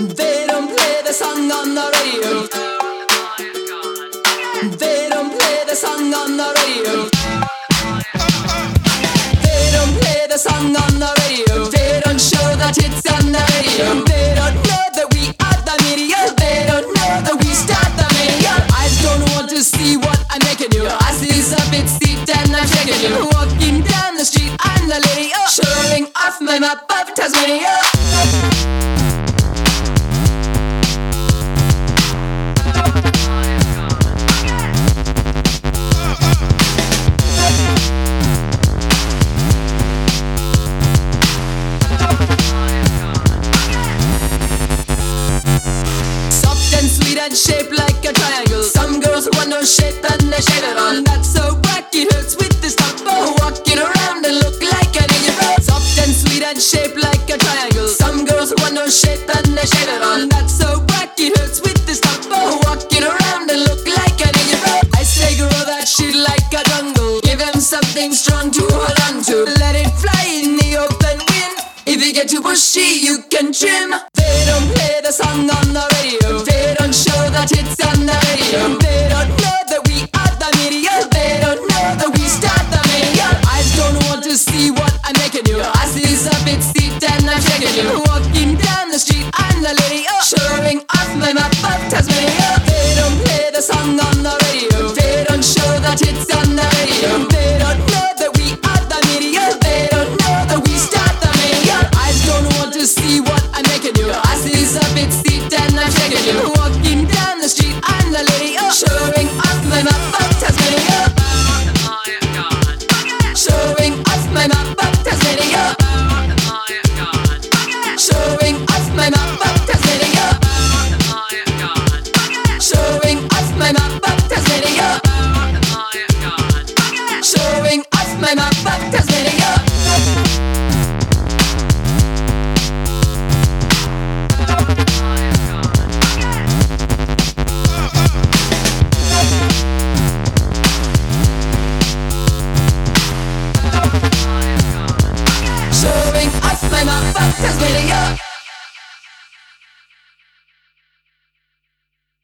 They don't play the song on the radio. They don't play the song on the radio. They don't play the song on the radio. They don't show that it's on the radio. They don't know that we are the media. They don't know that we start the media. I don't want to see what I'm making you. I see some big seat and I'm shaking you. Walking down the street, I'm the lady, showing off my map of Tasmania. Shaped like a triangle. Some girls want no shape and they shave it on. That's so whack, it hurts with this top. Walking around and look like an idiot. Soft and sweet and shaped like a triangle. Some girls want no shape and they shave it on. That's so whack, it hurts with this top. Walking around and look like an idiot. I say grow that shit like a jungle. Give him something strong to hold on to. Let it fly in the open wind. If you get too bushy, you can trim. They don't play the song on